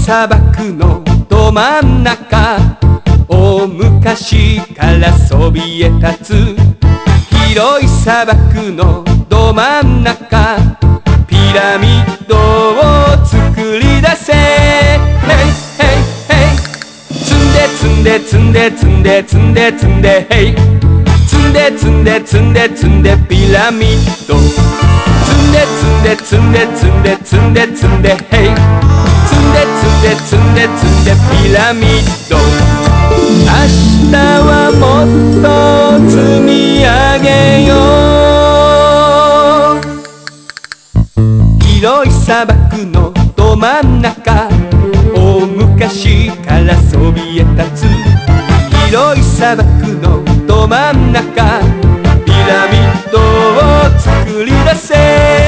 砂漠のど真ん中、大昔からそびえ立つ広い砂漠のど真ん中、ピラミッドを作り出せ。積んで積んで積んで積んで積んで積んで、ヘイ積んで積んで積んで積んでピラミッド、積んで積んで積んで積んで積んで積んで、ヘイ積んで積んで積んで積んでピラミッド。明日はもっと積み上げよう。広い砂漠のど真ん中、大昔からそびえ立つ広い砂漠のど真ん中、ピラミッドを作り出せ。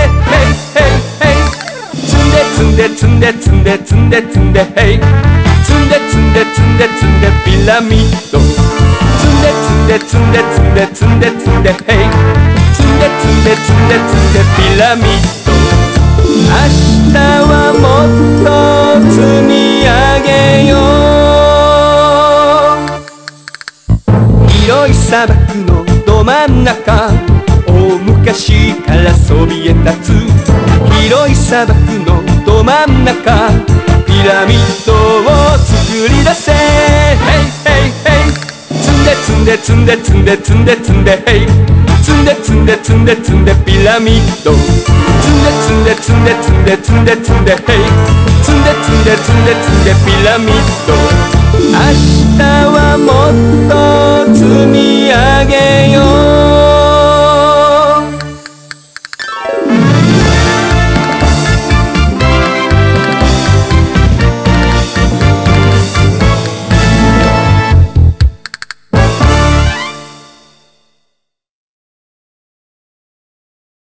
積んで積んで積んで積んで積んで、ヘイ積んで積んで積んで積んでピラミッド、積んで積んで積んで積んで積んで積んで、ヘイ積んで積んで積んで積んでピラミッド。明日はもっと積み上げよう。広い砂漠のど真ん中、大昔からそびえ立つ広い砂漠のど真ん中、ピラミッドを作り出せ。積んで積んで積んで積んで積んで積んで、ヘイ積んで積んで積んで積んでピラミッド、積んで積んで積んで積んで積んで積んで、ヘイ積んで積んで積んで積んでピラミッド。明